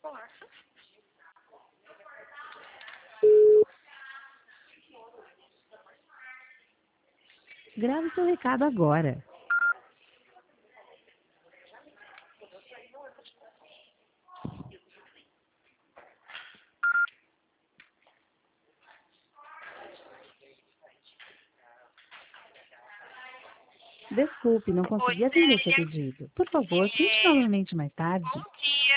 Posso? Grave seu recado agora. Desculpe, não consegui Oi, atender seu Célia. pedido. Por favor, tente novamente mais tarde. Ok.